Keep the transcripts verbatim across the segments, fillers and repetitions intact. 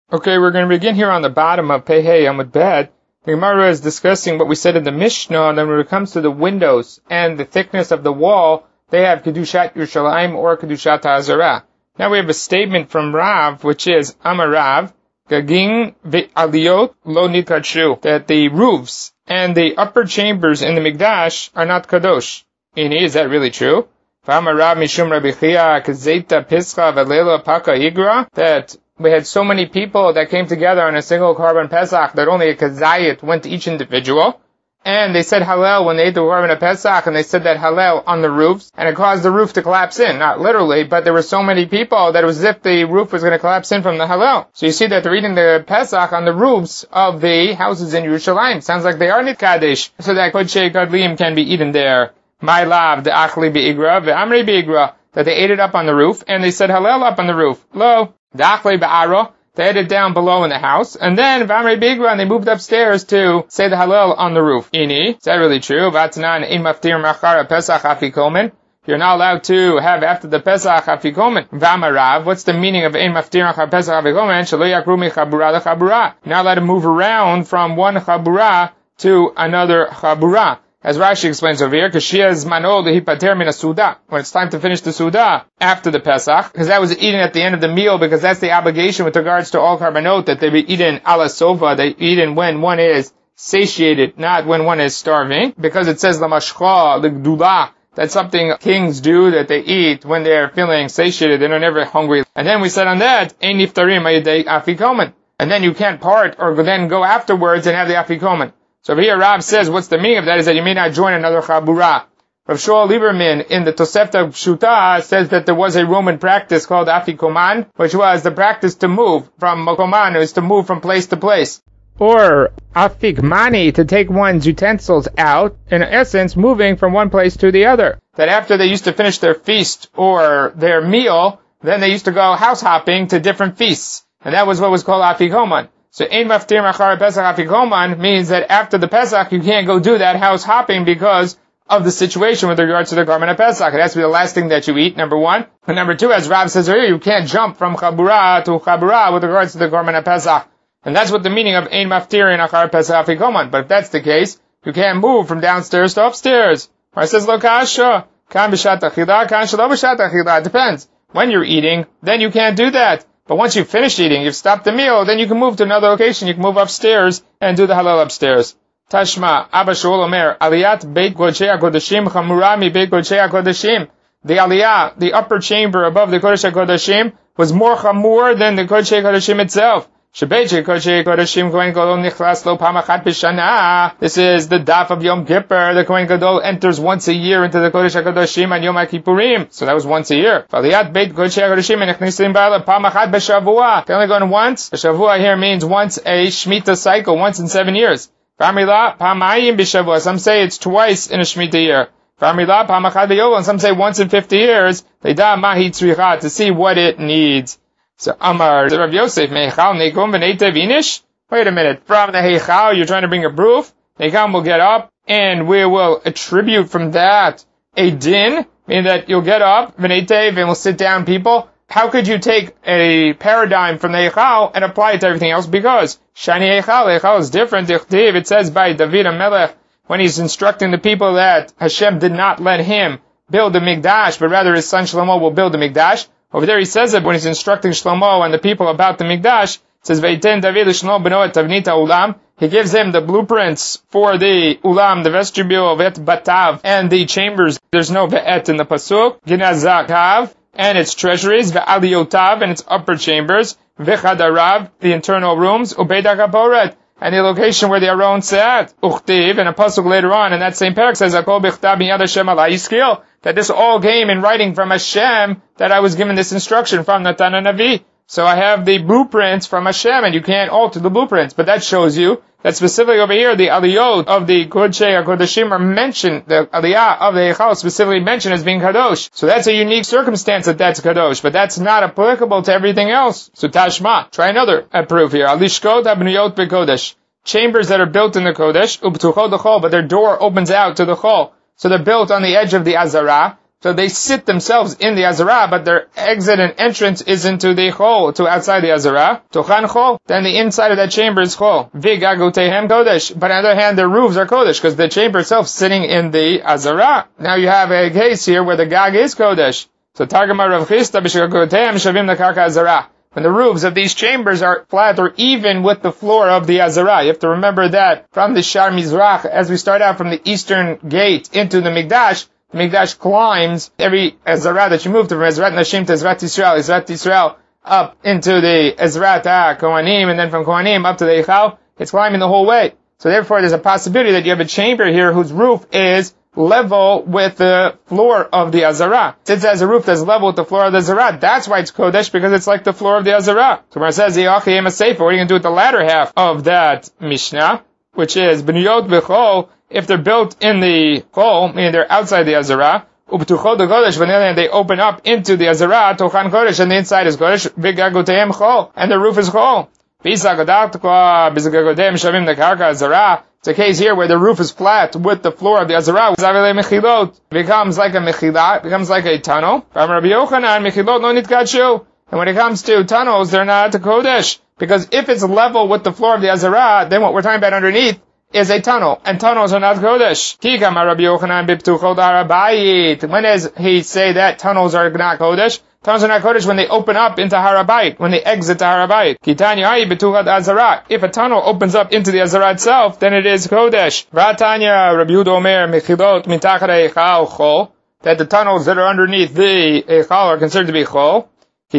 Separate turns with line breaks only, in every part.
Okay, we're going to begin here on the bottom of Pehei Amud Bet. The Gemara is discussing what we said in the Mishnah, and then when it comes to the windows and the thickness of the wall, they have Kedushat Yerushalayim or Kedushat HaZarah. Now we have a statement from Rav, which is Amar Rav, Gagin ve'aliyot lo nitkadshu, that the roofs and the upper chambers in the Mikdash are not kadosh. Ini, is that really true? V'amar Rav mishum Rabbi Chia kazeta pischa v'leila paka igra, that we had so many people that came together on a single Korban Pesach that only a kazayit went to each individual. And they said Hallel when they ate the Korban of Pesach, and they said that Hallel on the roofs, and it caused the roof to collapse in. Not literally, but there were so many people that it was as if the roof was going to collapse in from the Hallel. So you see that they're eating the Pesach on the roofs of the houses in Yerushalayim. Sounds like they are Nitkadesh, so that Kodshei Gadlim can be eaten there. My lav, the Achli Be'igra, the Amri Be'igra, that they ate it up on the roof, and they said Hallel up on the roof. Lo. The Achli Be'ara, they had it down below in the house, and then V'amrei Bigra, and they moved upstairs to say the Hallel on the roof. Ini, is that really true? V'atnan in maftir machara Pesach afikomen. You're not allowed to have after the Pesach afikomen. V'amarav, what's the meaning of in maftir machara Pesach afikomen? Shelo yakru mi chabura lechabura. You're not allowed to move around from one chabura to another chabura. As Rashi explains over here, Kashiyaz manol dehipater min suda. When it's time to finish the suda after the Pesach, because that was eaten at the end of the meal, because that's the obligation with regards to all karbanot, that they be eaten ala sova, they eaten when one is satiated, not when one is starving, because it says la mashcha, the gdula, that's something kings do, that they eat when they're feeling satiated, they're never hungry. And then we said on that, ein niftarim ayidei afikomen. And then you can't part, or then go afterwards and have the afikomen. So over here, Rav says, what's the meaning of that is that you may not join another chabura. Rav Shmuel Lieberman in the Tosefta Pshuta says that there was a Roman practice called afikoman, which was the practice to move from mokoman, is to move from place to place. Or afikmani, to take one's utensils out, in essence, moving from one place to the other. That after they used to finish their feast or their meal, then they used to go house hopping to different feasts. And that was what was called afikoman. So, ein maftir machar Pesach afikoman means that after the Pesach, you can't go do that house hopping because of the situation with regards to the garment of Pesach. It has to be the last thing that you eat, number one. And number two, as Rav says here, you can't jump from chabura to chabura with regards to the garment of Pesach. And that's what the meaning of ein maftir machar Pesach afikoman. But if that's the case, you can't move from downstairs to upstairs. Or it says, lo kasha, kan b'shat achila, kan shelo b'shat achila. It depends. When you're eating, then you can't do that. But once you've finished eating, you've stopped the meal, then you can move to another location. You can move upstairs and do the halal upstairs. Tashma, Abba Shaul Omer, Aliyat Beit Kodshei HaKodashim Chamura mi Beit Kodshei HaKodashim. The Aliyah, the upper chamber above the Kodesh HaKodashim, was more chamur than the Kodshei HaKodashim itself. Shebeit Kodshei HaKodashim Kohen Gadol Nichlas Lo Pam Achat B'Shana. This is the daf of Yom Kippur. The Kohen Gadol enters once a year into the Kodesh HaKodashim on Yom HaKippurim. So that was once a year. Aliyat Beit Kodshei HaKodashim Nichnisim Ba'ala Pam Achat B'Shavua. They only go in once. B'Shavua here means once a Shemitah cycle, once in seven years. V'amrila Pamayim B'Shavua. Some say it's twice in a Shemitah year. V'amrila Pam Achat B'Yovel. And some say once in fifty years. They da Mahi Tzricha, to see what it needs. So, Amar, Rav Yosef, Meichal, Nekum, V'neitev Inish? Wait a minute, from the Heichal, you're trying to bring a proof? Nekum will get up, and we will attribute from that a din, meaning that you'll get up, V'neitev, and we'll sit down people. How could you take a paradigm from the Heichal and apply it to everything else? Because, Shani Heichal, Heichal is different. It says by David HaMelech, when he's instructing the people that Hashem did not let him build the Mikdash, but rather his son Shlomo will build the Mikdash. Over there he says it when he's instructing Shlomo and the people about the Mikdash. It says, Veiten David Shlomo beno et tavnita ulam. He gives him the blueprints for the ulam, the vestibule, vet batav, and the chambers. There's no ve'et in the pasuk. Ginazakav, and its treasuries, ve'aliotav, and its upper chambers, vechadarav, the internal rooms, ubedakaporet, and the location where the Aron sat. Uchtiv, and a pasuk later on in that same parak says, Akol bichtav miyad Hashem alai yiskil, that this all came in writing from Hashem, that I was given this instruction from Natan HaNavi. So I have the blueprints from Hashem, and you can't alter the blueprints. But that shows you that specifically over here, the aliyot of the Kodshei HaKodashim are mentioned, the aliyah of the Eichal specifically mentioned as being kadosh. So that's a unique circumstance that that's kadosh, but that's not applicable to everything else. So Tashma, try another proof here. Alishkot habniyot bekodesh. Chambers that are built in the Kodesh, ubtuchot the chol, but their door opens out to the chol. So they're built on the edge of the Azara. So they sit themselves in the Azara, but their exit and entrance is into the Chol, to outside the Azara. Tochan Chol, then the inside of that chamber is Chol. Vigagutehem Kodesh. But on the other hand, their roofs are Kodesh, because the chamber itself is sitting in the Azara. Now you have a case here where the Gag is Kodesh. So Targama Rav Chisda b'Shagagutehem Shavim Lekarka Azara. When the roofs of these chambers are flat or even with the floor of the Azara. You have to remember that from the Shar Mizrach, as we start out from the eastern gate into the Mikdash, the Mikdash climbs every Azara that you move to, from Ezrat Nashim to Ezrat Yisrael, Ezrat Yisrael up into the Ezrat Kohanim, and then from Kohanim up to the Eichal. It's climbing the whole way. So therefore there's a possibility that you have a chamber here whose roof is level with the floor of the Azara. Since it has a roof that's level with the floor of the Azara, that's why it's Kodesh, because it's like the floor of the Azara. So when it says, what are you going to do with the latter half of that Mishnah, which is, B'niyot b'chol, if they're built in the Chol, meaning they're outside the Azara, Ub'tuchol the Kodesh, when they open up into the Azara, Tochan Kodesh, and the inside is Kodesh, V'gagoteim Chol, and the roof is Chol. It's a case here where the roof is flat with the floor of the Azara. It becomes like a mechila, it becomes like a tunnel. And when it comes to tunnels, they're not a Kodesh. Because if it's level with the floor of the Azara, then what we're talking about underneath is a tunnel, and tunnels are not Kodesh. When does he say that tunnels are not Kodesh? Tunnels are not Kodesh when they open up into Harabait, when they exit to Harabait. If a tunnel opens up into the Azara itself, then it is Kodesh. That the tunnels that are underneath the Eichal are considered to be Chol.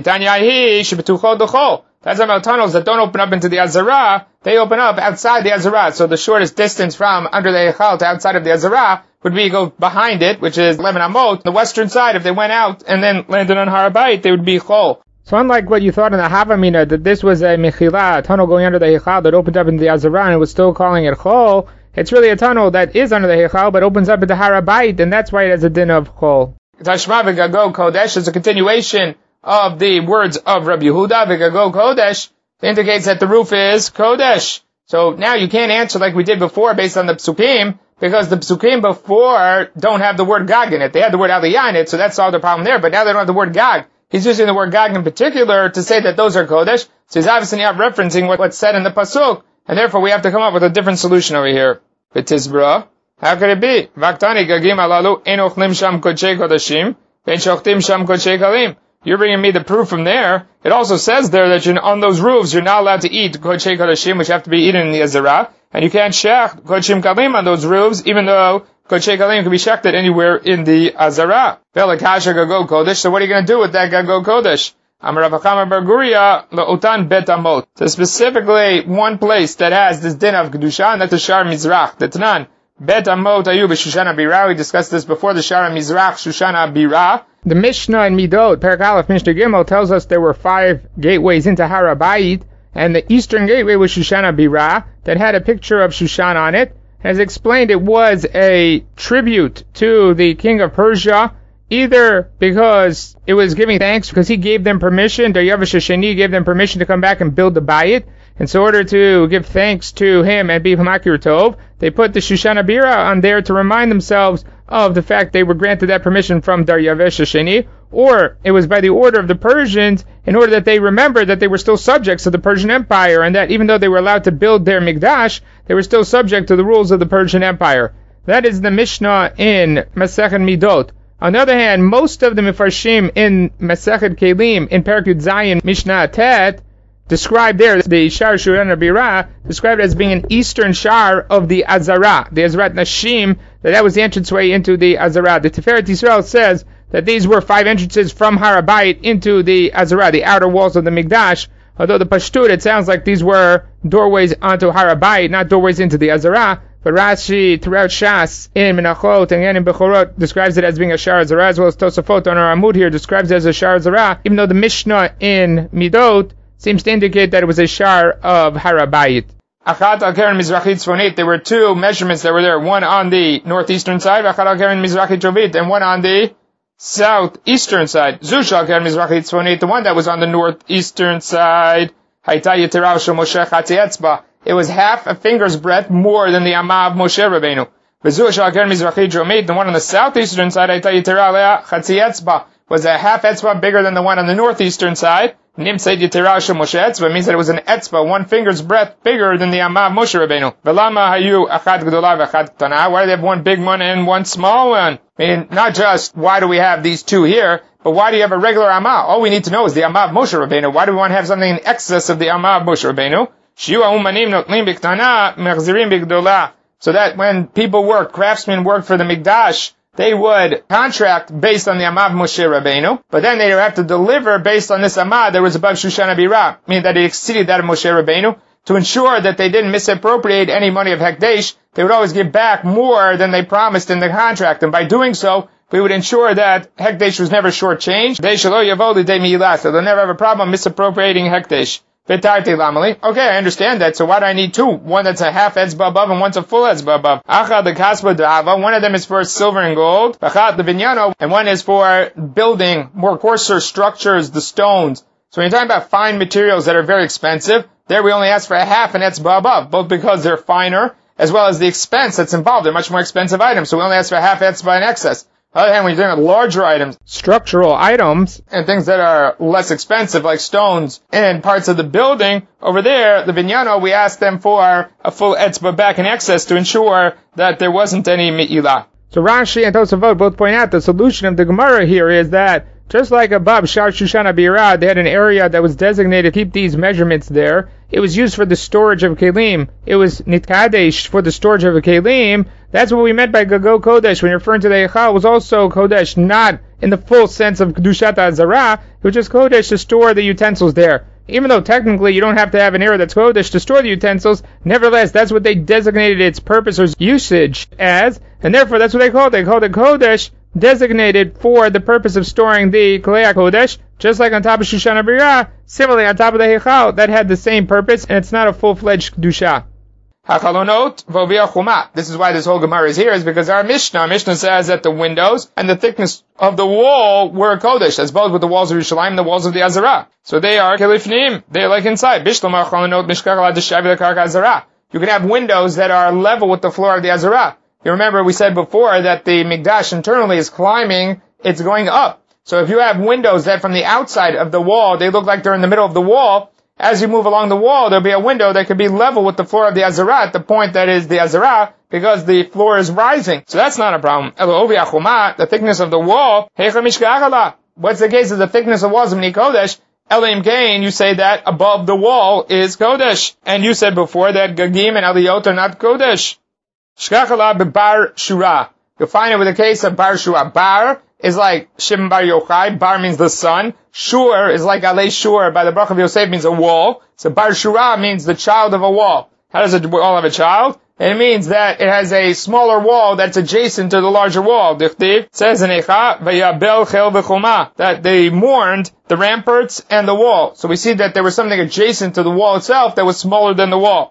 That's about tunnels that don't open up into the Azara, they open up outside the Azara. So the shortest distance from under the Eichal to outside of the Azara would be go behind it, which is eleven amot. The western side, if they went out and then landed on Harabait, they would be Chol. So unlike what you thought in the Havamina, that this was a Mechila, a tunnel going under the Eichal that opened up into the Azara and it was still calling it Chol, it's really a tunnel that is under the Eichal but opens up into Harabait, and that's why it has a din of Chol. Tashma v'gago Kodesh is a continuation of the words of Rabbi Yehuda, v'gago Kodesh, indicates that the roof is Kodesh. So now you can't answer like we did before based on the Psukim, because the Psukim before don't have the word Gag in it. They had the word Aliyah in it, so that solved the problem there, but now they don't have the word Gag. He's using the word Gag in particular to say that those are Kodesh, so he's obviously not referencing what, what's said in the Pasuk, and therefore we have to come up with a different solution over here. V'tizbra, how could it be? Vaktani Gagim alalu enochlim sham kodshei kodashim, v'enchochtim sham kodshei kalim. You're bringing me the proof from there. It also says there that you're, on those roofs you're not allowed to eat kodshei kodashim, which have to be eaten in the Azara, and you can't shech kodshim kalim on those roofs, even though kodshei kalim can be shechted anywhere in the Azara. Velakasha gago kodesh. So what are you going to do with that gago kodesh? Amar Rav Chama bar Guria leotan bet amot. So specifically one place that has this din of kedusha, and that's the Shar Mizrach. That's none. Bet amot ayu b'Shushana Bira. We discussed this before. The Shar Mizrach Shushana Bira. The Mishnah in Midot, Perek Aleph, Mishnah Gimel, tells us there were five gateways into Harabait, and the eastern gateway was Shushana Bira, that had a picture of Shushan on it. As explained, it was a tribute to the king of Persia, either because it was giving thanks because he gave them permission, Daryavish Hasheni gave them permission to come back and build the Bayit, and so in order to give thanks to him and be Hamakir Tov, they put the Shushana Bira on there to remind themselves of the fact they were granted that permission from Daryavish Hasheni, or it was by the order of the Persians in order that they remembered that they were still subjects of the Persian Empire, and that even though they were allowed to build their Mikdash, they were still subject to the rules of the Persian Empire. That is the Mishnah in Masechet Midot. On the other hand, most of the Mefarshim in Masechet Kelim, in Perek Yud Zayin, Mishnah Tet, described there, the Shar Shushana Bira, described as being an eastern shar of the Azara, the Azrat Nashim, that that was the entranceway into the Azara. The Tiferet Yisrael says that these were five entrances from Harabait into the Azara, the outer walls of the Mikdash, although the Pashtut, it sounds like these were doorways onto Harabait, not doorways into the Azara. But Rashi, throughout Shas, in Menachot, and again in Bechorot, describes it as being a Shar Azara, as well as Tosafot on our Amud here describes it as a Shar Azara, even though the Mishnah in Midot seems to indicate that it was a Shar of Harabait. Achat al Keren Mizrachit Tzfonit, there were two measurements that were there, one on the northeastern side, Achat al Keren Mizrachit Chovit, and one on the southeastern side. Zush al Keren Mizrachit Tzfonit, the one that was on the northeastern side, Hayta Yitirav Shel Moshe Chatzi Etzba. It was half a finger's breadth more than the Amah of Moshe Rabbeinu. The one on the southeastern side, was a half etzba bigger than the one on the northeastern side. It means that it was an etzba, one finger's breadth bigger than the Amav Moshe Rabbeinu. Why do they have one big one and one small one? I mean, not just why do we have these two here, but why do you have a regular Amav? All we need to know is the Amav Moshe Rabbeinu. Why do we want to have something in excess of the Amav Moshe Rabbeinu? So that when people work, craftsmen work for the Mikdash, they would contract based on the Amav Moshe Rabbeinu, but then they would have to deliver based on this Amav that was above Shushan Abirah, meaning that it exceeded that of Moshe Rabbeinu. To ensure that they didn't misappropriate any money of Hekdesh, they would always give back more than they promised in the contract, and by doing so, we would ensure that Hekdesh was never shortchanged. So they'll never have a problem misappropriating Hekdesh. Okay, I understand that. So why do I need two? One that's a half etzba above and one's a full etzba above. One of them is for silver and gold. And one is for building more coarser structures, the stones. So when you're talking about fine materials that are very expensive, there we only ask for a half an etzba above, both because they're finer, as well as the expense that's involved. They're much more expensive items, so we only ask for a half etzba in excess. On the other hand, when you're dealing with larger items, structural items, and things that are less expensive, like stones and parts of the building, over there, the binyano, we ask them for a full etzba back in excess to ensure that there wasn't any mi'ilah. So Rashi and Tosafot both point out the solution of the Gemara here is that just like above Shar Shushan Abirah, they had an area that was designated to keep these measurements there. It was used for the storage of kelim. It was nitkadesh for the storage of a kelim. That's what we meant by Gago Kodesh. When referring to the Eichal, it was also Kodesh, not in the full sense of Kedushat HaZarah. It was just Kodesh to store the utensils there. Even though technically you don't have to have an area that's Kodesh to store the utensils, nevertheless, that's what they designated its purpose or usage as, and therefore that's what they called it. They called it Kodesh, designated for the purpose of storing the Kalei Kodesh, just like on top of Shushan Abirah, similarly on top of the Heichal, that had the same purpose, and it's not a full-fledged Kedusha. Hachalonot v'ovia chuma. This is why this whole Gemara is here, is because our Mishnah, our Mishnah says that the windows and the thickness of the wall were Kodesh. That's both with the walls of Yerushalayim and the walls of the Azarah. So they are Kelifnim. They're like inside. Bishlam hachalonot mishkach la deshavi lekarka Azarah. You can have windows that are level with the floor of the Azarah. You remember we said before that the Mikdash internally is climbing, it's going up. So if you have windows that from the outside of the wall, they look like they're in the middle of the wall, as you move along the wall, there'll be a window that could be level with the floor of the Azarah at the point that is the Azarah, because the floor is rising. So that's not a problem. The thickness of the wall, what's the case of the thickness of walls of Mini Kodesh? Elim Kain, you say that above the wall is Kodesh. And you said before that Gagim and Aliyot are not Kodesh. Shkachala Bar Shura. You'll find it with the case of Bar Shura. Bar is like Shimon Bar Yochai. Bar means the sun. Shur is like Alei Shur by the Baruch of Yosef means a wall. So Bar Shura means the child of a wall. How does a wall have a child? And it means that it has a smaller wall that's adjacent to the larger wall. Dichtiv says in Eicha, Vayabel Chel V'choma, that they mourned the ramparts and the wall. So we see that there was something adjacent to the wall itself that was smaller than the wall.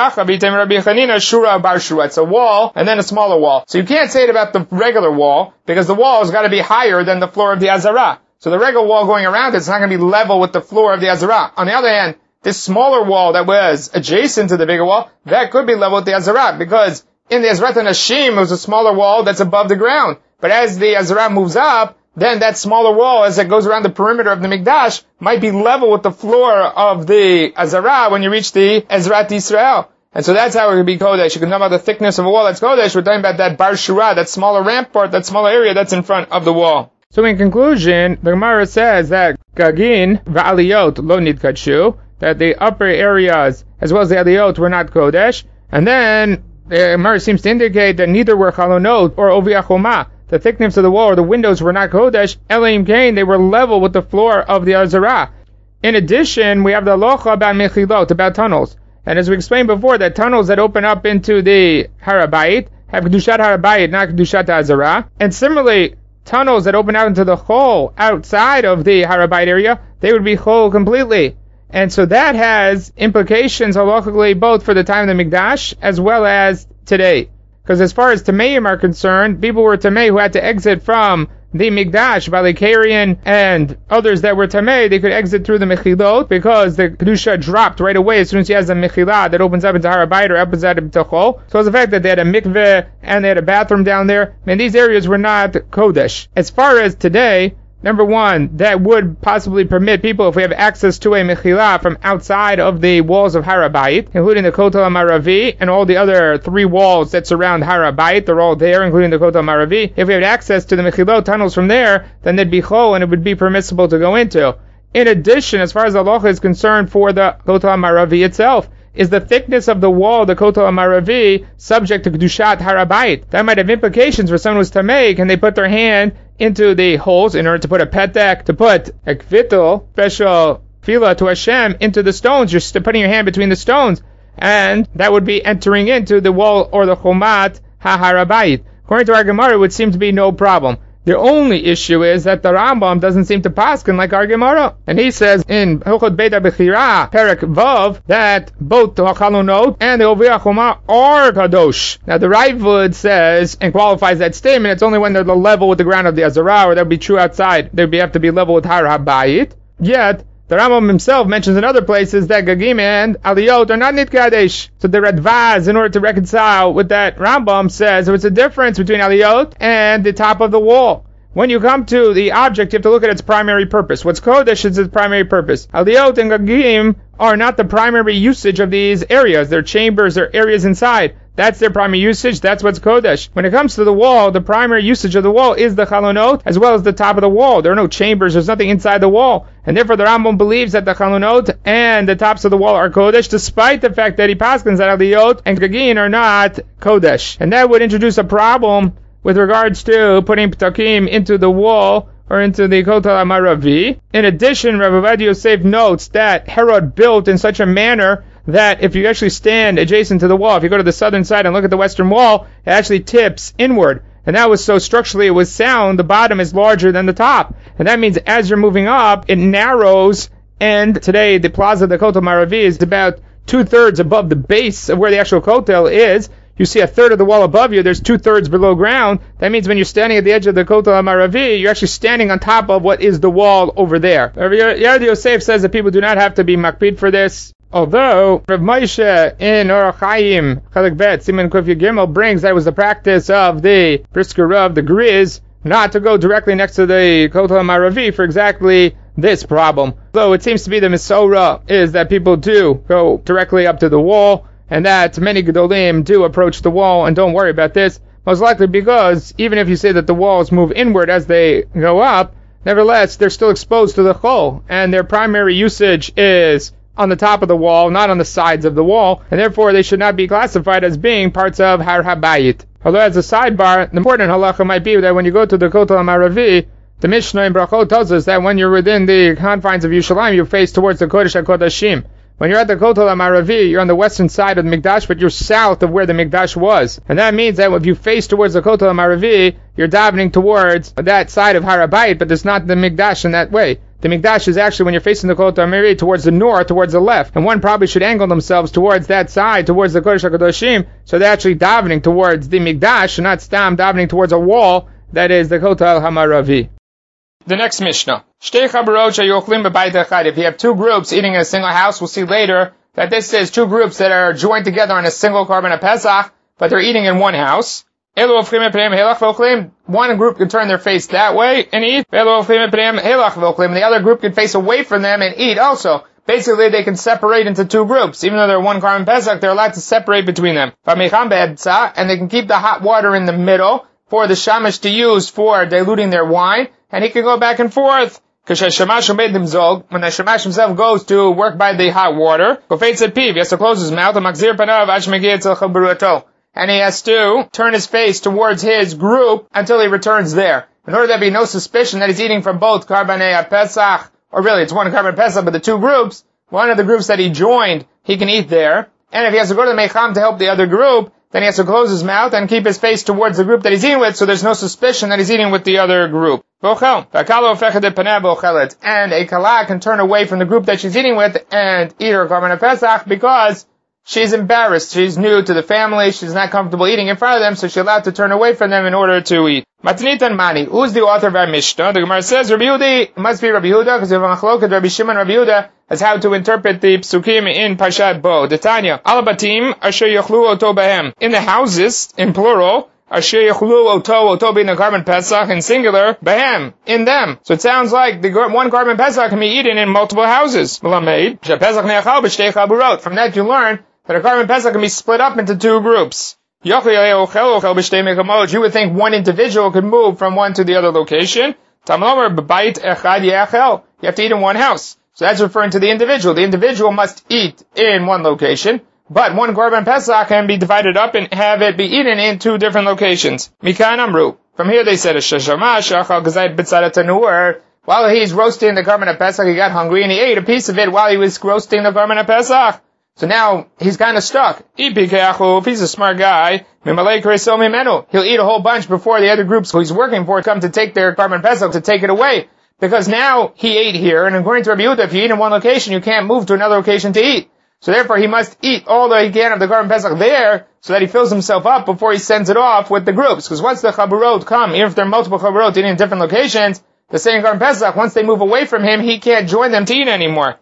It's a wall and then a smaller wall. So you can't say it about the regular wall, because the wall has got to be higher than the floor of the Azarah. So the regular wall going around it's not going to be level with the floor of the Azarah. On the other hand, this smaller wall that was adjacent to the bigger wall, that could be level with the Azarah, because in the Azrat Nashim, it was a smaller wall that's above the ground. But as the Azarah moves up, then that smaller wall, as it goes around the perimeter of the Mikdash, might be level with the floor of the Azarah when you reach the Ezrat Yisrael. And so that's how it would be Kodesh. You can know about the thickness of a wall that's Kodesh. We're talking about that Bar Shura, that smaller rampart, that smaller area that's in front of the wall. So in conclusion, the Gemara says that Gagin v'aliyot lo nidkatshu, that the upper areas, as well as the aliyot, were not Kodesh. And then, the Gemara seems to indicate that neither were chalonot or oviachoma. The thickness of the wall or the windows were not Kodesh. Elim Kain, they were level with the floor of the Azarah. In addition, we have the halacha about mechilot, about tunnels. And as we explained before, that tunnels that open up into the Harabayit have Kedushat Harabayit, not Kedushat Azarah. And similarly, tunnels that open out into the Chol outside of the Harabayit area, they would be Chol completely. And so that has implications halachically both for the time of the Mikdash as well as today. Because as far as Tameim are concerned, people were Tamei who had to exit from the Mikdash, Balikarian, and others that were Tamei, they could exit through the Mechilot because the Kedusha dropped right away as soon as he has a Mechilah that opens up into Har HaBayit or opens up into Chol. So it's the fact that they had a mikveh and they had a bathroom down there, and these areas were not Kodesh. As far as today, number one, that would possibly permit people, if we have access to a Mechilah from outside of the walls of Har HaBayit, including the Kotel HaMaravi and all the other three walls that surround Har HaBayit, they're all there, including the Kotel HaMaravi. If we had access to the Mechilot tunnels from there, then they'd be Chol and it would be permissible to go into. In addition, as far as the halacha is concerned for the Kotel HaMaravi itself, is the thickness of the wall, the Kotel HaMaravi, subject to Kedushat Har HaBayit? That might have implications for someone who's Tamei. Can they put their hand into the holes in order to put a petek, to put a kvitel, special fila to Hashem, into the stones? You're st- putting your hand between the stones, and that would be entering into the wall or the chomat ha-Har HaBayit. According to our Gemara, it would seem to be no problem. The only issue is that the Rambam doesn't seem to paskin like our Gemara. And he says in Hilchot Beit HaBechira, Perek Vav, that both the Chalonot and the Ovei HaChoma are Kadosh. Now the Raavad says, and qualifies that statement, it's only when they're the level with the ground of the Azara, or that would be true outside, they would have to be level with Har HaBayit. Yet, the Rambam himself mentions in other places that Gagim and Aliyot are not Nitkadesh. So the Radvaz, in order to reconcile with that Rambam, says there's a difference between Aliyot and the top of the wall. When you come to the object, you have to look at its primary purpose. What's Kodesh is its primary purpose. Aliyot and Gagim are not the primary usage of these areas. They're chambers, they're areas inside. That's their primary usage. That's what's Kodesh. When it comes to the wall, the primary usage of the wall is the Chalonot, as well as the top of the wall. There are no chambers. There's nothing inside the wall. And therefore, the Rambam believes that the Chalonot and the tops of the wall are Kodesh, despite the fact that he paskins that Aliyot and Gagin are not Kodesh. And that would introduce a problem with regards to putting Ptakim into the wall or into the Kotel HaMaravi. In addition, Rav Ovadia Yosef notes that Herod built in such a manner that if you actually stand adjacent to the wall, if you go to the southern side and look at the western wall, it actually tips inward. And that was so structurally it was sound, the bottom is larger than the top. And that means as you're moving up, it narrows, and today the plaza of the Kotel Maravi is about two-thirds above the base of where the actual Kotel is. You see a third of the wall above you, there's two-thirds below ground. That means when you're standing at the edge of the Kotel HaMaravi, you're actually standing on top of what is the wall over there. Rav Yosef says that people do not have to be makpid for this. Although Rav Moshe in Orach Chaim Chelek Bet Siman Kuf Gimel brings that it was the practice of the Brisker Rav, the Griz, not to go directly next to the Kotel HaMaravi for exactly this problem. Though it seems to be the Mesorah is that people do go directly up to the wall, and that many Gedolim do approach the wall and don't worry about this, most likely because even if you say that the walls move inward as they go up, nevertheless they're still exposed to the Chol, and their primary usage is on the top of the wall, not on the sides of the wall, and therefore they should not be classified as being parts of Har HaBayit. Although as a sidebar, the important halacha might be that when you go to the Kotel HaMaravi, the Mishnah in Brachot tells us that when you're within the confines of Yerushalayim, you face towards the Kodesh HaKodashim. When you're at the Kotel HaMaravi, you're on the western side of the Mikdash, but you're south of where the Mikdash was. And that means that if you face towards the Kotel HaMaravi, you're davening towards that side of Har HaBayit, but there's not the Mikdash in that way. The Mikdash is actually, when you're facing the Kotel HaMaravi, towards the north, towards the left. And one probably should angle themselves towards that side, towards the Kodesh HaKadoshim, so they're actually davening towards the Mikdash, and not stam davening towards a wall that is the Kotel HaMaravi. The next Mishnah. If you have two groups eating in a single house, we'll see later that this is two groups that are joined together on a single Korban Pesach, but they're eating in one house. One group can turn their face that way and eat, and the other group can face away from them and eat also. Basically, they can separate into two groups. Even though they're one Korban Pesach, they're allowed to separate between them. And they can keep the hot water in the middle for the shamash to use for diluting their wine, and he can go back and forth. When the shamash himself goes to work by the hot water, he has to close his mouth, and he has to turn his face towards his group until he returns there. In order there be no suspicion that he's eating from both Karbanei Pesach, or really it's one Korban Pesach, but the two groups, one of the groups that he joined, he can eat there. And if he has to go to the Mecham to help the other group, then he has to close his mouth and keep his face towards the group that he's eating with, so there's no suspicion that he's eating with the other group. And a kala can turn away from the group that she's eating with and eat her Korban Pesach because she's embarrassed. She's new to the family. She's not comfortable eating in front of them, so she's allowed to turn away from them in order to eat. Matnitan Mani. Who's the author of our Mishnah? The Gemara says Rabbi Yehuda. It must be Rabbi Yehuda, because we have a machloket Rabbi Shimon Rabbi Yehuda as how to interpret the psukim in Parshat Bo. The Tanya. Alabatim asher yochlu oto bahem. In the houses, in plural, asher yochlu oto, oto being the carbon pesach, in singular, bahem, in them. So it sounds like the one carbon pesach can be eaten in multiple houses. From that you learn that a carbon pesach can be split up into two groups. You would think one individual could move from one to the other location. You have to eat in one house. So that's referring to the individual. The individual must eat in one location, but one Korban Pesach can be divided up and have it be eaten in two different locations. Mikan Amru. From here they said, while he's roasting the Korban Pesach, he got hungry and he ate a piece of it while he was roasting the Korban Pesach. So now he's kind of stuck. If he's a smart guy, he'll eat a whole bunch before the other groups who he's working for come to take their Korban Pesach to take it away. Because now he ate here, and according to Rabbi Yehuda, if you eat in one location, you can't move to another location to eat. So therefore he must eat all that he can of the Korban Pesach there, so that he fills himself up before he sends it off with the groups. Because once the Chaburot come, even if there are multiple Chaburot eating in different locations, the same Korban Pesach, once they move away from him, he can't join them to eat anymore.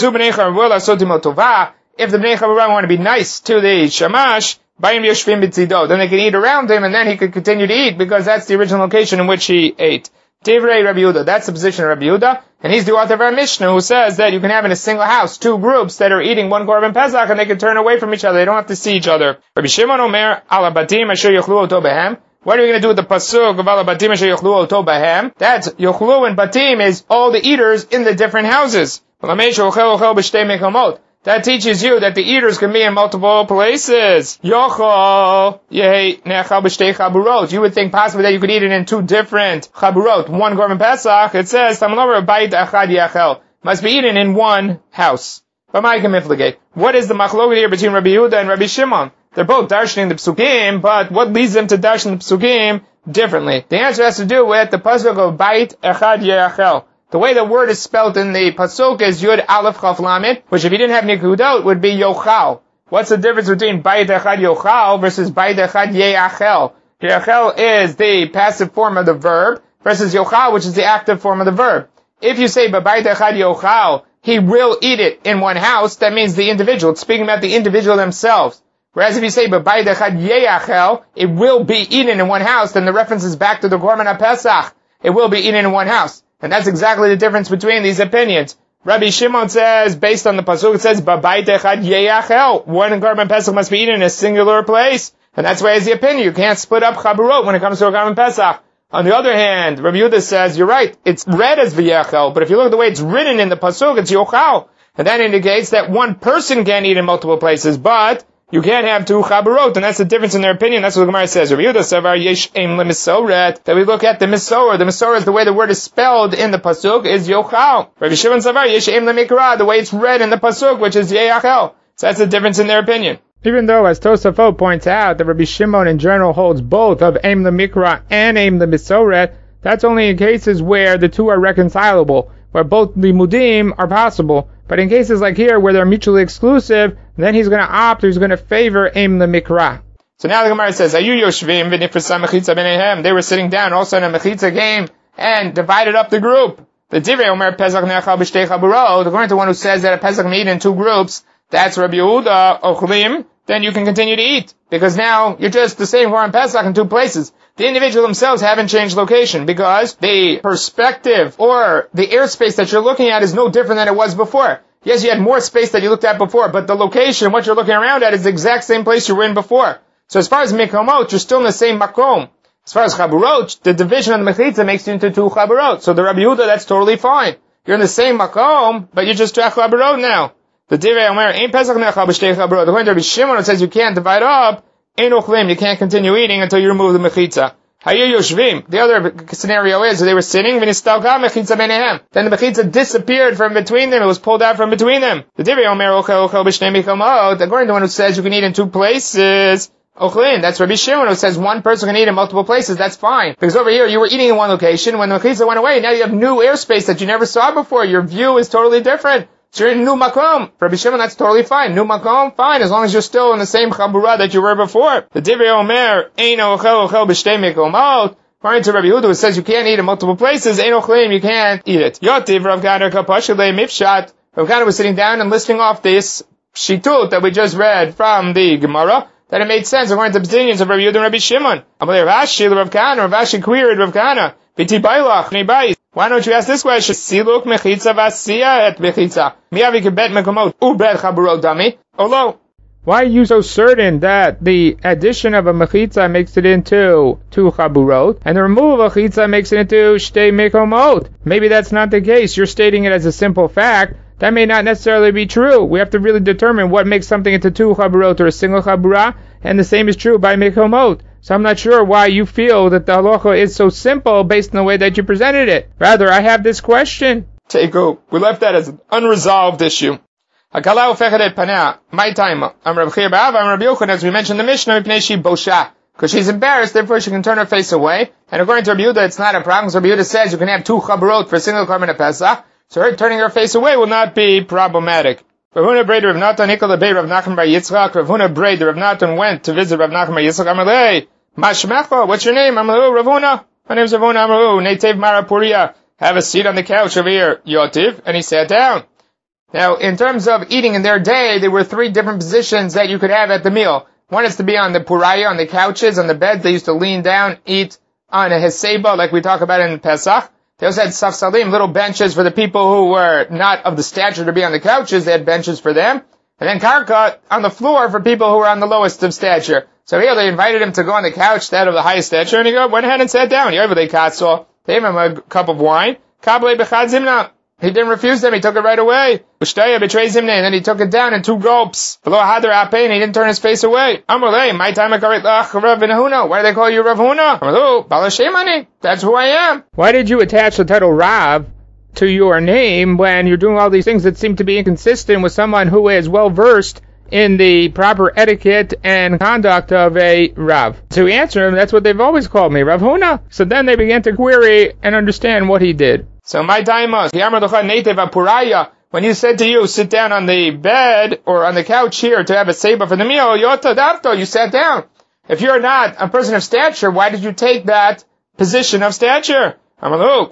If the Bnei Chaburah want to be nice to the Shamash, then they can eat around him, and then he could continue to eat, because that's the original location in which he ate. Divrei Rabbi Yehuda, that's the position of Rabbi Yehuda, and he's the author of our Mishnah, who says that you can have in a single house two groups that are eating one Korban Pesach, and they can turn away from each other. They don't have to see each other. Rabbi Shimon Omer, Ala Batim Asher Yochlu Oto Behem. What are we going to do with the pasuk of Ala Batim Asher Yochlu Oto Behem? That's Yochlu and Batim is all the eaters in the different houses. That teaches you that the eaters can be in multiple places. Yochol, you would think possibly that you could eat it in two different chaburot. One Korban Pesach, it says, must be eaten in one house. What is the machlokes here between Rabbi Yehuda and Rabbi Shimon? They're both darshaning the psukim, but what leads them to darshan the psukim differently? The answer has to do with the pasuk of Bait Echad Yeachel. The way the word is spelled in the pasuk is Yud Aleph Chaf Lamed, which if you didn't have Nikudot would be Yochal. What's the difference between Bayit Echad Yochal versus Bayit Echad Yeachel? Yeachel is the passive form of the verb versus Yochal, which is the active form of the verb. If you say Bayit Echad Yochal, he will eat it in one house, that means the individual. It's speaking about the individual themselves. Whereas if you say Bayit Echad Yeachel, it will be eaten in one house, then the reference is back to the Korban HaPesach. It will be eaten in one house. And that's exactly the difference between these opinions. Rabbi Shimon says, based on the pasuk, it says, B'bayit echad yeachel. One Korban Pesach must be eaten in a singular place. And that's why it's the opinion. You can't split up chaburot when it comes to a Korban Pesach. On the other hand, Rabbi Yehuda says, you're right, it's read as v'yachel, but if you look at the way it's written in the pasuk, it's yochal. And that indicates that one person can eat in multiple places, but you can't have two chaburot, and that's the difference in their opinion. That's what the Gemara says. Rabbi Yehuda savar yesh aim lemisoret. That we look at the misorah. The misorah is the way the word is spelled in the pasuk is yochal. Rabbi Shimon savar yesh aim lemikra. The way it's read in the pasuk, which is yeachel. So that's the difference in their opinion. Even though, as Tosafot points out, that Rabbi Shimon in general holds both of aim lemikra and aim lemisoret, that's only in cases where the two are reconcilable, where both limudim are possible. But in cases like here, where they're mutually exclusive, then he's going to opt, or he's going to favor Aim the Mikra. So now the Gemara says, Ayu Yoshvim v'nifrasa mechitza b'neihem. They were sitting down also in a mechitza game and divided up the group. The Divrei Omer Pesach ne'achal b'shtei chaburot. According to the one who says that a Pesach can eat in two groups, that's Rabbi Yehuda Ochlim. Then you can continue to eat, because now you're just the same Korban Pesach in two places. The individual themselves haven't changed location, because the perspective or the airspace that you're looking at is no different than it was before. Yes, you had more space that you looked at before, but the location, what you're looking around at, is the exact same place you were in before. So as far as Mikomot, you're still in the same Makom. As far as Chaburot, the division of the Mechitza makes you into two Chaburot. So the Rabbi Yehuda, that's totally fine. You're in the same Makom, but you're just two Chaburot now. The Divrei Omer, Ein Pesach ne'achal b'shtei chaburot. According to Rabbi Shimon, it says you can't divide up. Ein ochlim, you can't continue eating until you remove the mechitza. Hayu yoshvim. The other scenario is they were sitting, v'nistalka mechitza b'neihem. Then the mechitza disappeared from between them. It was pulled out from between them. The Divrei Omer, ochel ochel b'shnei mikomot. According to one who says you can eat in two places, ochlin. That's Rabbi Shimon who says one person can eat in multiple places. That's fine. Because over here you were eating in one location. When the mechitza went away, now you have new airspace that you never saw before. Your view is totally different. So you're in new makom. For Rabbi Shimon, that's totally fine. New makom, fine, as long as you're still in the same chabura that you were before. The Divrei Omer, Eino ochel ochel b'shtei mekomot. According to Rabbi Yehuda, it says you can't eat in multiple places. Eino chleim, you can't eat it. Yotiv Rav Gana kapashilei mifshat. Rav Gana was sitting down and listing off this shitut that we just read from the Gemara, that it made sense according to the opinions of Rabbi Yehuda and Rabbi Shimon. Amalei Rashi, Rav Gana, Rav Ashi queried Rav Gana, B'ti bailach, neibayis. Why don't you ask this question? Siluk mechitza vasiya et mechitza. Miyavi kebet mekomot ubet chaburot dami. Olo. Why are you so certain that the addition of a mechitza makes it into two chaburot, and the removal of a mechitza makes it into shtei mekomot? Maybe that's not the case. You're stating it as a simple fact. That may not necessarily be true. We have to really determine what makes something into two chaburot or a single chabura, and the same is true by mekomot. So I'm not sure why you feel that the halacha is so simple based on the way that you presented it. Rather, I have this question. Teiku, we left that as an unresolved issue. Hakala ufechet panea. My time. I'm Rav Chia B'Av. I'm Rabbi Yochanan. As we mentioned in the Mishnah, mipnei she bosha, because she's embarrassed, therefore she can turn her face away. And according to Rabbi Yehuda, it's not a problem. So Rabbi Yehuda says you can have two chaburot for a single korban of Pesach. So her turning her face away will not be problematic. Rav Huna Braid, Rav Natan, Nikol Lebei, Rav Nachman Bar Yitzchak. Rav Huna Braid, Rav Natan went to visit Rav Nachman Bar Yitzchak. Amalei, Mashmecha, what's your name? Amalu, Rav Huna. My name's Rav Huna, Amalu, Netev Marapuria. Have a seat on the couch over here, Yotiv. And he sat down. Now, in terms of eating in their day, there were three different positions that you could have at the meal. One is to be on the puraya, on the couches, on the beds. They used to lean down, eat on a heseba, like we talk about in Pesach. They also had safsalim, little benches for the people who were not of the stature to be on the couches. They had benches for them. And then karka, on the floor for people who were on the lowest of stature. So here they invited him to go on the couch, that of the highest stature, and he go, went ahead and sat down. They gave him a cup of wine. He didn't refuse them, he took it right away. Ushtaya betrays him, and then he took it down in two gulps. And he didn't turn his face away. Amalei, my time Rav Huna. Why do they call you Rav Huna? Amalu, Balashemani. That's who I am. Why did you attach the title Rav to your name when you're doing all these things that seem to be inconsistent with someone who is well versed in the proper etiquette and conduct of a Rav? To answer him, that's what they've always called me, Rav Huna. So then they began to query and understand what he did. So my daima, when he said to you, sit down on the bed or on the couch here to have a seba for the meal, yota dafto, you sat down. If you're not a person of stature, why did you take that position of stature? Amalu,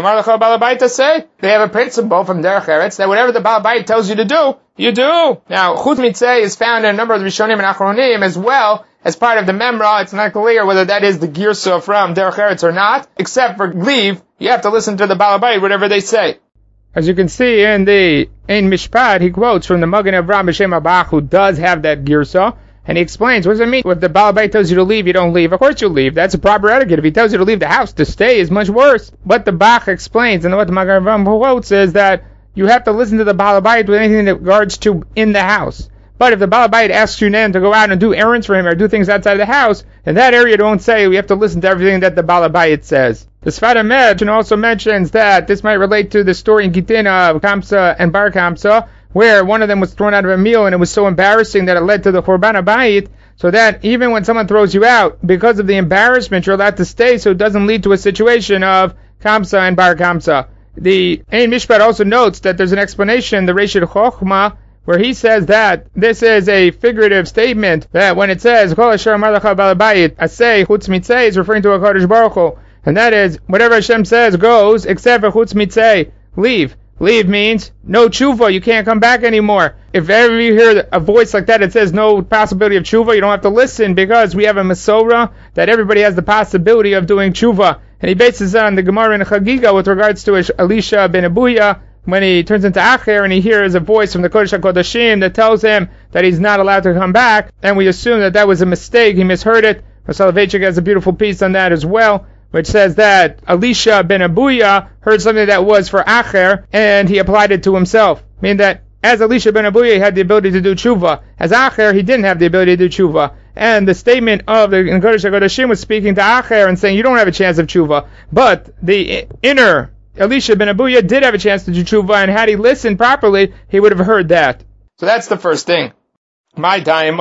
say they have a principle from Derech Eretz that whatever the Baal Bayit tells you to do, you do. Now, Chut Mitzeh is found in a number of the Rishonim and Achronim as well as part of the Memra. It's not clear whether that is the Girsa from Derech Eretz or not, except for Leave. You have to listen to the Baal Bayit, whatever they say. As you can see in the Ein Mishpat, he quotes from the Magen Avraham B'Shem Abach, who does have that Girsa. And he explains, what does it mean? If the Baal Bayit tells you to leave, you don't leave. Of course you leave. That's a proper etiquette. If he tells you to leave the house, to stay is much worse. What the Bach explains, and what the Magen Avraham quotes, is that you have to listen to the Baal Bayit with anything that regards to in the house. But if the Baal Bayit asks you then to go out and do errands for him or do things outside of the house, in that area don't say we have to listen to everything that the Baal Bayit says. The Sfat HaMed also mentions that this might relate to the story in Gittin of Kamsa and Bar Kamsa, where one of them was thrown out of a meal and it was so embarrassing that it led to the Churban HaBayit, so that even when someone throws you out, because of the embarrassment, you're allowed to stay so it doesn't lead to a situation of Kamsa and Bar Kamsa. The Ein Mishpat also notes that there's an explanation, the Reshit Chochma, where he says that this is a figurative statement, that when it says, Kol Asher Amar Lecha Baal Bayit, Aseh Chutz Mitzeh, is referring to a Kodesh Baruch Hu. And that is, whatever Hashem says goes, except for Chutz Mitzeh, leave. Leave means no tshuva, you can't come back anymore. If ever you hear a voice like that, it says no possibility of tshuva, you don't have to listen, because we have a Masorah that everybody has the possibility of doing tshuva. And he bases it on the Gemara in Chagiga with regards to Elisha ben Abuya, when he turns into Acher and he hears a voice from the Kodesh HaKodashim that tells him that he's not allowed to come back, and we assume that that was a mistake, he misheard it. Soloveitchik has a beautiful piece on that as well, which says that Elisha ben Abuya heard something that was for Acher, and he applied it to himself. Meaning that as Elisha ben Abuya, he had the ability to do tshuva. As Acher, he didn't have the ability to do tshuva. And the statement of the Kodesh HaKodashim was speaking to Acher and saying, you don't have a chance of tshuva. But the inner Elisha ben Abuya did have a chance to do tshuva, and had he listened properly, he would have heard that. So that's the first thing. My time,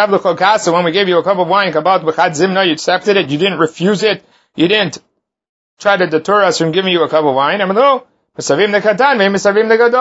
when we gave you a cup of wine, about b'chad zimna, you accepted it, you didn't refuse it, you didn't try to deter us from giving you a cup of wine.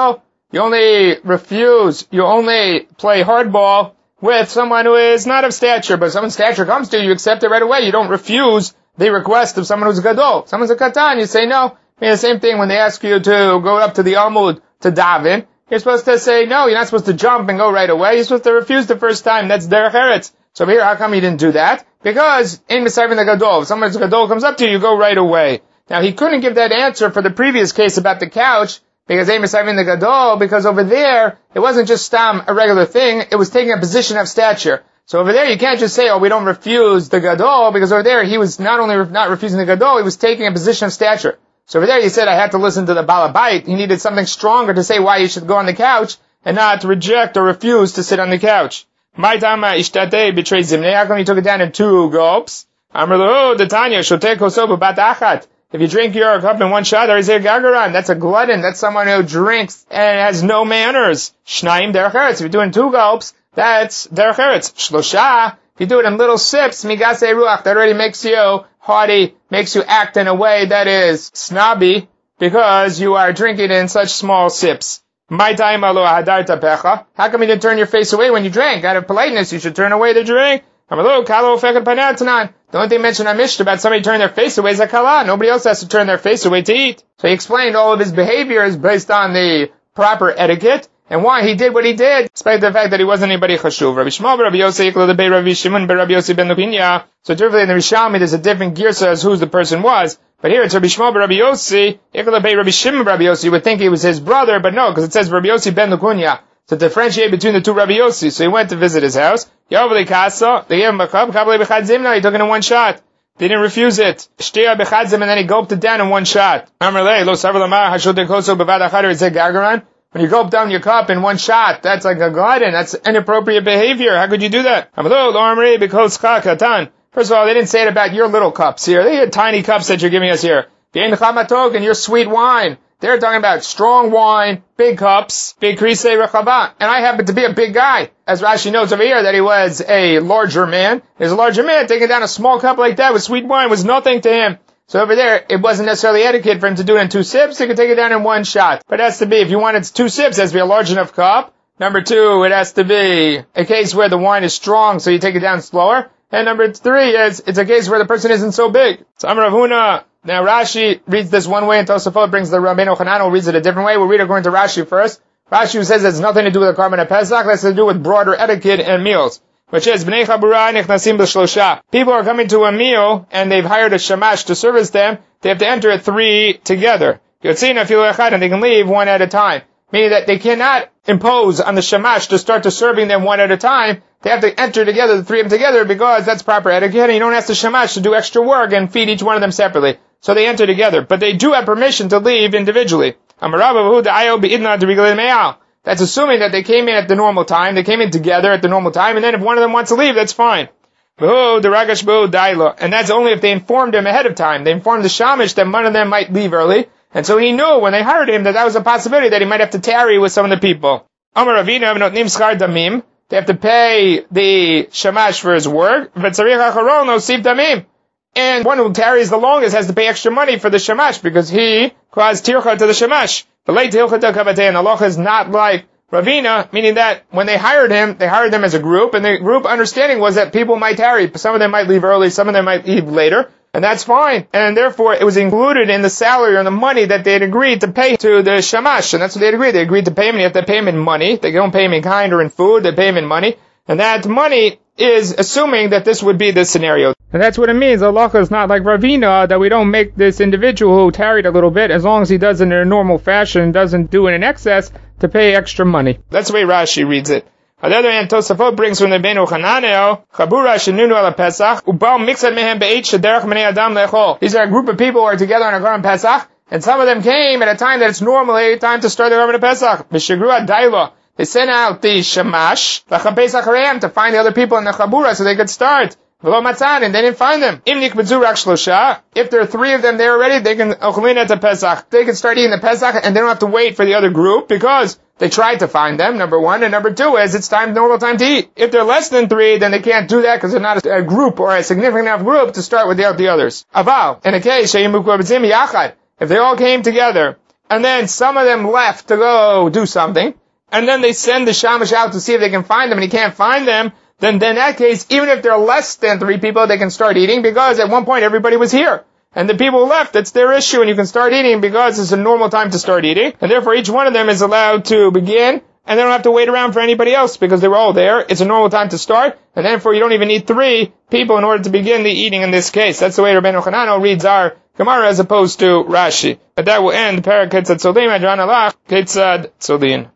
You only refuse, you only play hardball with someone who is not of stature, but if someone's stature comes to you, you accept it right away. You don't refuse the request of someone who's gadol. Someone's a katan, you say no. I mean, the same thing when they ask you to go up to the Amud to daven. You're supposed to say no, you're not supposed to jump and go right away. You're supposed to refuse the first time. That's derech eretz. So here, how come you didn't do that? Because in Misayvin the gadol, if someone's gadol comes up to you, you go right away. Now, he couldn't give that answer for the previous case about the couch, because Ein Misayvin the gadol, because over there, it wasn't just stam a regular thing, it was taking a position of stature. So over there, you can't just say, oh, we don't refuse the gadol, because over there, he was not only not refusing the gadol, he was taking a position of stature. So over there, he said, I had to listen to the balabait. He needed something stronger to say why you should go on the couch, and not reject or refuse to sit on the couch. My tama ishtate betrayed zimne. How come you took it down in two gulps? Amr lahu, the Tanya, shoteh kosobu bat achat. If you drink your cup in one shot, or is it gagaran? That's a glutton. That's someone who drinks and has no manners. Shnaim derech eretz. If you do it in two gulps, that's derech eretz. Shlosha. If you do it in little sips, migasei ruach. That already makes you haughty, makes you act in a way that is snobby, because you are drinking in such small sips. My time alo hadarta pecha. How come you didn't turn your face away when you drank? Out of politeness, you should turn away the drink. Amalo kalo fekad panatanan. The only thing mentioned on Mishnah about somebody turning their face away is a kala. Nobody else has to turn their face away to eat. So he explained all of his behaviors based on the proper etiquette, and why he did what he did, despite the fact that he wasn't anybody chashuv. Rabbi Shmuel, Rabbi Yossi, Rabbi Shimon, Rabbi Yossi ben Lukinya. So typically in the Rishalmi, there's a different girsa as who the person was. But here it's Rabbi Shmuel, Rabbi Yossi, Rabbi Shimon, Rabbi Yossi. You would think he was his brother, but no, because it says Rabbi Yossi ben Lukunya. To differentiate between the two Rabbi Yossi. So he went to visit his house. Yavli Kasa, they gave him a cup, Kabli Bechadzimna, he took it in one shot. They didn't refuse it. Shtia Bechadzim, and then he gulped it down in one shot. Amrle, Lo Savrlamar, Hashote Koso, Bavad Achadar, it's a Gagaran. When you gulp down your cup in one shot, that's like a glutton. That's inappropriate behavior. How could you do that? First of all, they didn't say it about your little cups here. They had tiny cups that you're giving us here. And your sweet wine. They're talking about strong wine, big cups, big krisei rechaba. And I happen to be a big guy. As Rashi notes over here that he was a larger man. There's a larger man taking down a small cup like that with sweet wine was nothing to him. So over there, it wasn't necessarily etiquette for him to do it in two sips. He could take it down in one shot. But it has to be, if you wanted two sips, it has to be a large enough cup. Number two, it has to be a case where the wine is strong, so you take it down slower. And number three is, it's a case where the person isn't so big. So Amar Rav Huna, now Rashi reads this one way, and Tosafot brings the Rabbeinu Hanan, who reads it a different way. We'll read it according to Rashi first. Rashi says it's nothing to do with the Karban of Pesach, it has to do with broader etiquette and meals. Which is, B'nei Chabura Nichnasim B'Shlosha. People are coming to a meal, and they've hired a shamash to service them. They have to enter at three together. Yotzina Filu Echad, and they can leave one at a time. Meaning that they cannot impose on the shamash to start to serving them one at a time. They have to enter together, the three of them together, because that's proper etiquette, and you don't ask the shamash to do extra work and feed each one of them separately. So they enter together. But they do have permission to leave individually. That's assuming that they came in at the normal time, they came in together at the normal time, and then if one of them wants to leave, that's fine. And that's only if they informed him ahead of time. They informed the shamash that one of them might leave early, and so he knew when they hired him that that was a possibility that he might have to tarry with some of the people. They have to pay the shamash for his work, and one who tarries the longest has to pay extra money for the shamash, because he caused tircha to the shamash. The late tircha to kavatei, and Allah is not like Ravina, meaning that when they hired him, they hired them as a group, and the group understanding was that people might tarry. Some of them might leave early, some of them might leave later, and that's fine. And therefore, it was included in the salary or the money that they had agreed to pay to the shamash, and that's what they had agreed. They agreed to pay him, and you have to pay him in money. They don't pay him in kind or in food, they pay him in money. And that money is assuming that this would be the scenario. And that's what it means. Allah is not like Ravina, that we don't make this individual who tarried a little bit, as long as he does it in a normal fashion, doesn't do it in excess, to pay extra money. That's the way Rashi reads it. On the other hand, Tosafot brings from the Benu Hananel, Chabura shenunu ala Pesach, ubal mixad mehem be'eit shederach menei adam lechol. These are a group of people who are together on a Karban Pesach, and some of them came at a time that it's normally time to start the Karban Pesach. B'shigru adaylo. They sent out the shamash, to find the other people in the Chabura so they could start. And they didn't find them. If there are three of them there already, they can They can start eating the Pesach, and they don't have to wait for the other group, because they tried to find them, number one. And number two is, it's time, normal time to eat. If they're less than three, then they can't do that, because they're not a group, or a significant enough group to start with the, the others. Aval, in a case, if they all came together, and then some of them left to go do something, and then they send the shamash out to see if they can find them, and he can't find them, then, then in that case, even if they're less than three people, they can start eating, because at one point everybody was here. And the people who left, it's their issue, and you can start eating because it's a normal time to start eating, and therefore each one of them is allowed to begin, and they don't have to wait around for anybody else, because they were all there. It's a normal time to start, and therefore you don't even need three people in order to begin the eating in this case. That's the way Rabbeinu Chananel reads our Gemara as opposed to Rashi. But that will end Parak Ketzad Solim, Adran Alach, Ketzad Solin.